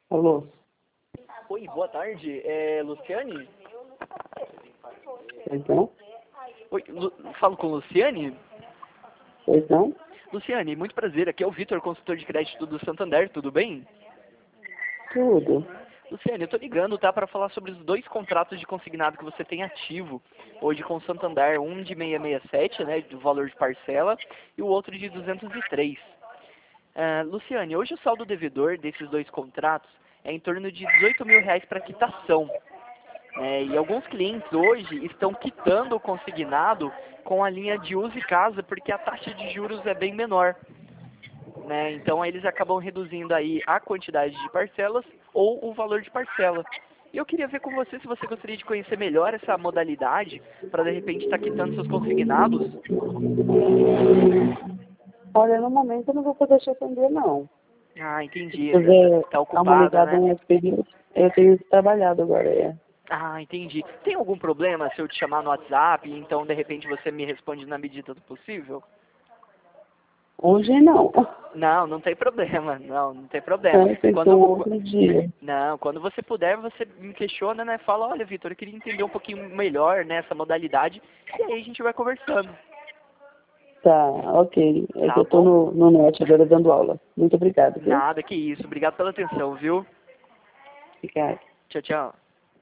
Alô? Oi, boa tarde. Luciane? Pois não? Oi, falo com Luciane? Pois não? Luciane, muito prazer. Aqui é o Vitor, consultor de crédito do Santander, tudo bem? Tudo. Luciane, eu tô ligando, tá, para falar sobre os dois contratos de consignado que você tem ativo hoje com o Santander, um de 667, né, do valor de parcela, e o outro de 203. Luciane, hoje o saldo devedor desses dois contratos é em torno de R$ 18.000 para quitação. E alguns clientes hoje estão quitando o consignado com a linha de uso e casa porque a taxa de juros é bem menor. Então eles acabam reduzindo aí a quantidade de parcelas ou o valor de parcela. E eu queria ver com você se você gostaria de conhecer melhor essa modalidade para de repente estar quitando seus consignados. Olha, no momento eu não vou poder te atender, não. Ah, entendi. Porque Tá a uma ocupada, ligada né? nesse período, eu tenho trabalhado agora, Ah, entendi. Tem algum problema se eu te chamar no WhatsApp e então de repente você me responde na medida do possível? Hoje não. Não, não tem problema. Não tem problema. Tem que um Quando, outro dia. não, quando você puder, você me questiona, né? Fala, olha, Vitor, eu queria entender um pouquinho melhor nessa modalidade. E aí a gente vai conversando. Tá, ok. É que Tá eu tô bom? no NET agora dando aula. Muito obrigada, viu? Nada, que isso. Obrigado pela atenção, viu? Obrigada. Tchau, tchau.